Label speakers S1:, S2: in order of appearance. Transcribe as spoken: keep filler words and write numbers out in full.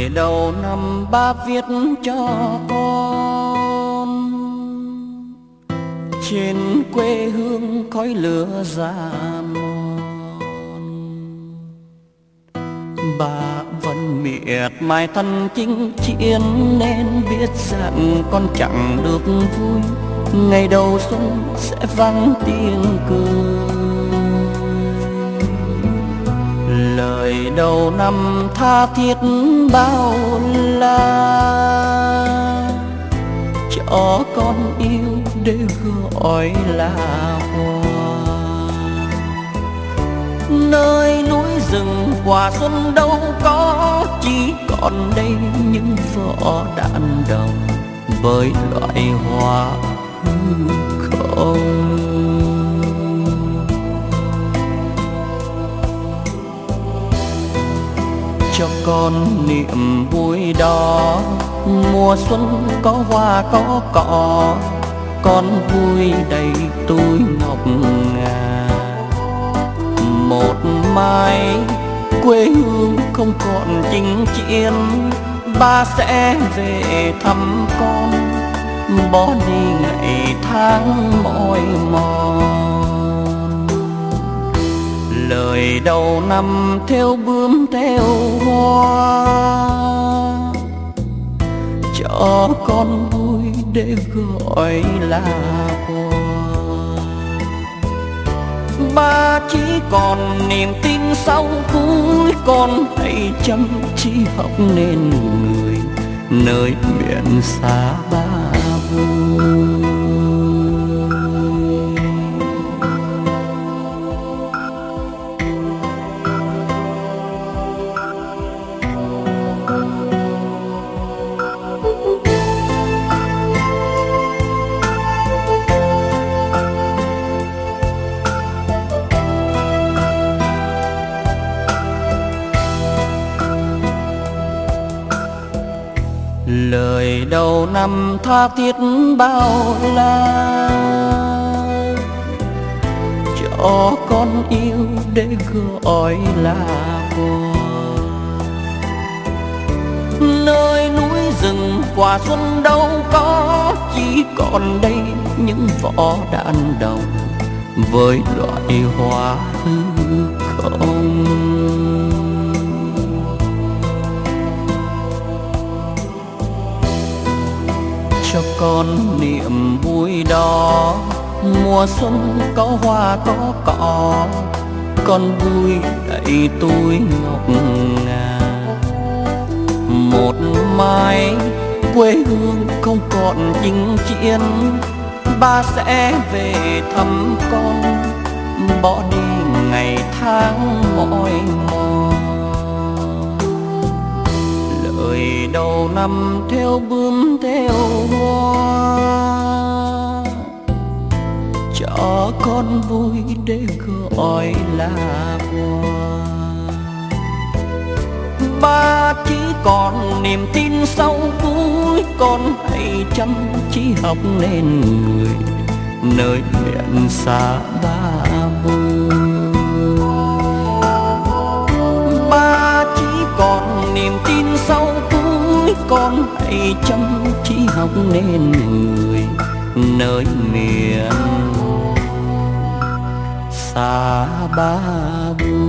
S1: Lời đầu năm ba viết cho con, trên quê hương khói lửa già mòn. Bà vẫn miệt mài thân chinh chiến, nên biết rằng con chẳng được vui. Ngày đầu xuân sẽ vắng tiếng cười. Lời đầu năm tha thiết bao la, cho con yêu để gọi là hoa. Nơi núi rừng quả xuân đâu có, chỉ còn đây những vỏ đạn đồng với loại hoa hư không. Cho con niềm vui đó, mùa xuân có hoa có cỏ, con vui đầy túi ngọc ngà. Một mai quê hương không còn chinh chiến, ba sẽ về thăm con, bỏ đi ngày tháng mỏi mòn. Lời đầu năm theo bướm theo hoa, cho con vui để gọi là hoa. Ba chỉ còn niềm tin sau cuối, con hãy chăm chỉ học nên người nơi biển xa ba vui. Lời đầu năm tha thiết bao la, cho con yêu để gọi là hoa. Nơi núi rừng quả xuân đâu có, chỉ còn đây những vỏ đạn đồng với loại hoa hư không. Cho con niềm vui đó, mùa xuân có hoa có cỏ, con vui đầy túi ngọc ngà. Một mai quê hương không còn chinh chiến, ba sẽ về thăm con, bỏ đi ngày tháng mỏi mòn. Lời đầu năm theo bướm theo hoa, cho con vui để gọi là hoa. Ba chỉ còn niềm tin sau cuối, con hãy chăm chỉ học nên người nơi biển xa ba vui. Ba chỉ còn niềm tin sau cuối, con hãy chăm chỉ học nên người nơi miền xa ba vui.